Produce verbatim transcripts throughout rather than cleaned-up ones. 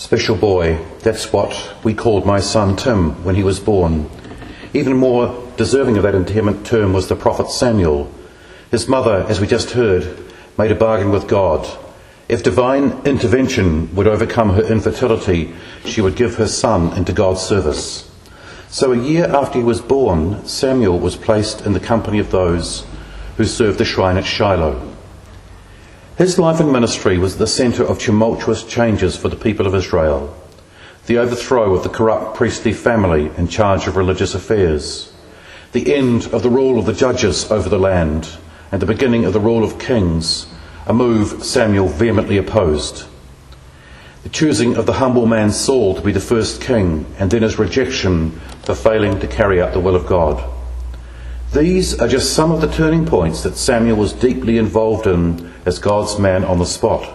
Special boy, that's what we called my son Tim when he was born. Even more deserving of that endearment term was the prophet Samuel. His mother, as we just heard, made a bargain with God. If divine intervention would overcome her infertility, she would give her son into God's service. So a year after he was born, Samuel was placed in the company of those who served the shrine at Shiloh. His life and ministry was the centre of tumultuous changes for the people of Israel. The overthrow of the corrupt priestly family in charge of religious affairs, the end of the rule of the judges over the land, and the beginning of the rule of kings, a move Samuel vehemently opposed. The choosing of the humble man Saul to be the first king, and then his rejection for failing to carry out the will of God. These are just some of the turning points that Samuel was deeply involved in as God's man on the spot.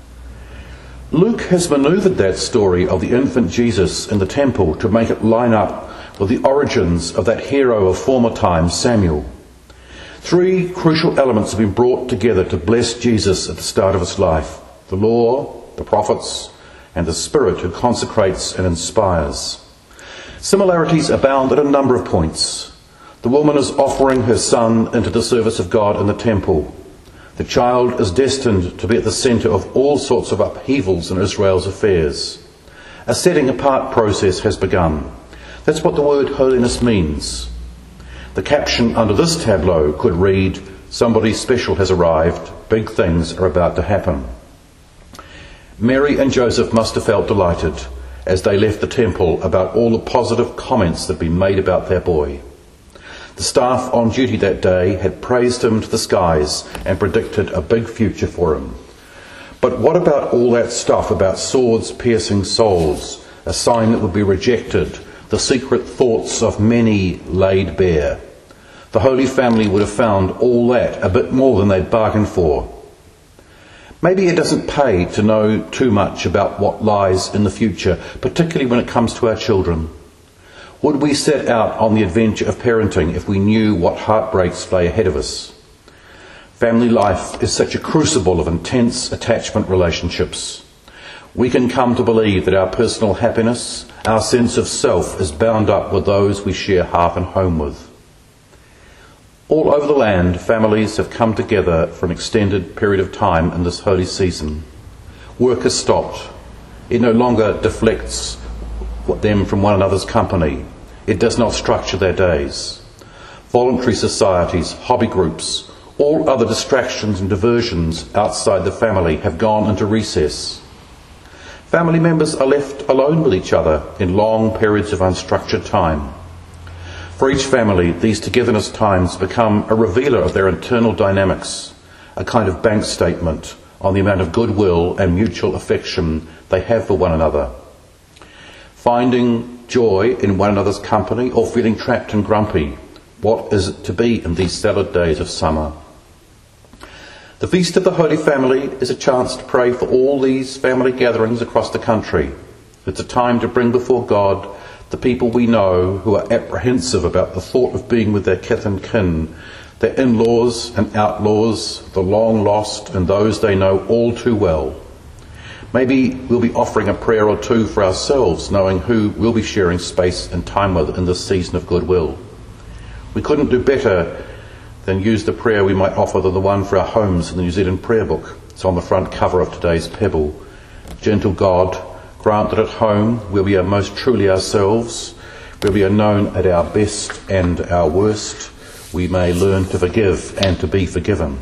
Luke has manoeuvred that story of the infant Jesus in the temple to make it line up with the origins of that hero of former times, Samuel. Three crucial elements have been brought together to bless Jesus at the start of his life: the law, the prophets, and the Spirit who consecrates and inspires. Similarities abound at a number of points. The woman is offering her son into the service of God in the temple. The child is destined to be at the centre of all sorts of upheavals in Israel's affairs. A setting apart process has begun. That's what the word holiness means. The caption under this tableau could read, "Somebody special has arrived, big things are about to happen." Mary and Joseph must have felt delighted as they left the temple about all the positive comments that had been made about their boy. The staff on duty that day had praised him to the skies and predicted a big future for him. But what about all that stuff about swords piercing souls, a sign that would be rejected, the secret thoughts of many laid bare? The Holy Family would have found all that a bit more than they'd bargained for. Maybe it doesn't pay to know too much about what lies in the future, particularly when it comes to our children. Would we set out on the adventure of parenting if we knew what heartbreaks lay ahead of us? Family life is such a crucible of intense attachment relationships. We can come to believe that our personal happiness, our sense of self, is bound up with those we share hearth and home with. All over the land, families have come together for an extended period of time in this holy season. Work has stopped. It no longer deflects them from one another's company. It does not structure their days. Voluntary societies, hobby groups, all other distractions and diversions outside the family have gone into recess. Family members are left alone with each other in long periods of unstructured time. For each family, these togetherness times become a revealer of their internal dynamics, a kind of bank statement on the amount of goodwill and mutual affection they have for one another. Finding joy in one another's company or feeling trapped and grumpy, what is it to be in these salad days of summer? The Feast of the Holy Family is a chance to pray for all these family gatherings across the country. It's a time to bring before God the people we know who are apprehensive about the thought of being with their kith and kin, their in-laws and outlaws, the long lost and those they know all too well. Maybe we'll be offering a prayer or two for ourselves, knowing who we'll be sharing space and time with in this season of goodwill. We couldn't do better than use the prayer we might offer than the one for our homes in the New Zealand Prayer Book. It's on the front cover of today's Pebble. Gentle God, grant that at home, where we are most truly ourselves, where we are known at our best and our worst, we may learn to forgive and to be forgiven.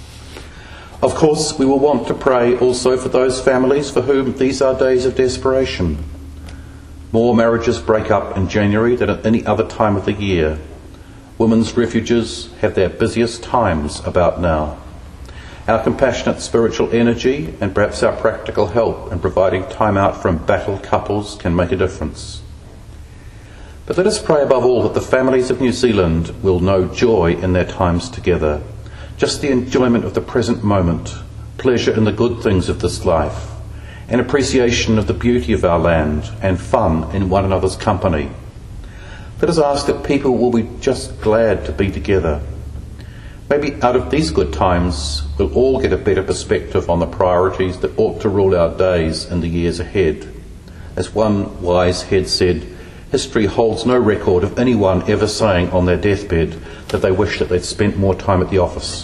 Of course, we will want to pray also for those families for whom these are days of desperation. More marriages break up in January than at any other time of the year. Women's refuges have their busiest times about now. Our compassionate spiritual energy and perhaps our practical help in providing time out for embattled couples can make a difference. But let us pray above all that the families of New Zealand will know joy in their times together. Just the enjoyment of the present moment, pleasure in the good things of this life, and appreciation of the beauty of our land, and fun in one another's company. Let us ask that people will be just glad to be together. Maybe out of these good times, we'll all get a better perspective on the priorities that ought to rule our days in the years ahead. As one wise head said, history holds no record of anyone ever saying on their deathbed that they wish that they'd spent more time at the office.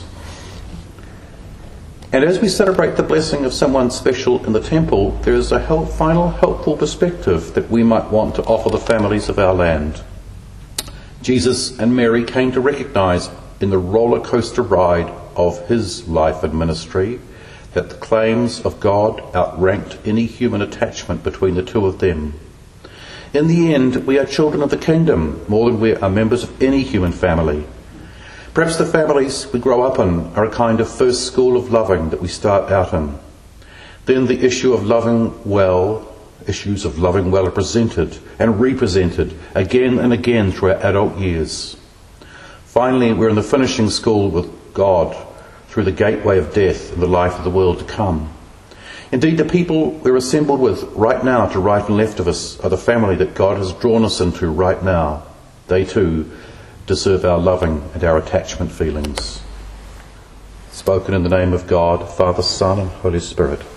And as we celebrate the blessing of someone special in the temple, there is a help, final helpful perspective that we might want to offer the families of our land. Jesus and Mary came to recognise in the roller coaster ride of his life and ministry that the claims of God outranked any human attachment between the two of them. In the end, we are children of the kingdom more than we are members of any human family. Perhaps the families we grow up in are a kind of first school of loving that we start out in. Then the issue of loving well, issues of loving well are presented and represented again and again through our adult years. Finally, we're in the finishing school with God through the gateway of death in the life of the world to come. Indeed, the people we're assembled with right now to right and left of us are the family that God has drawn us into right now. They too deserve our loving and our attachment feelings. Spoken in the name of God, Father, Son and Holy Spirit.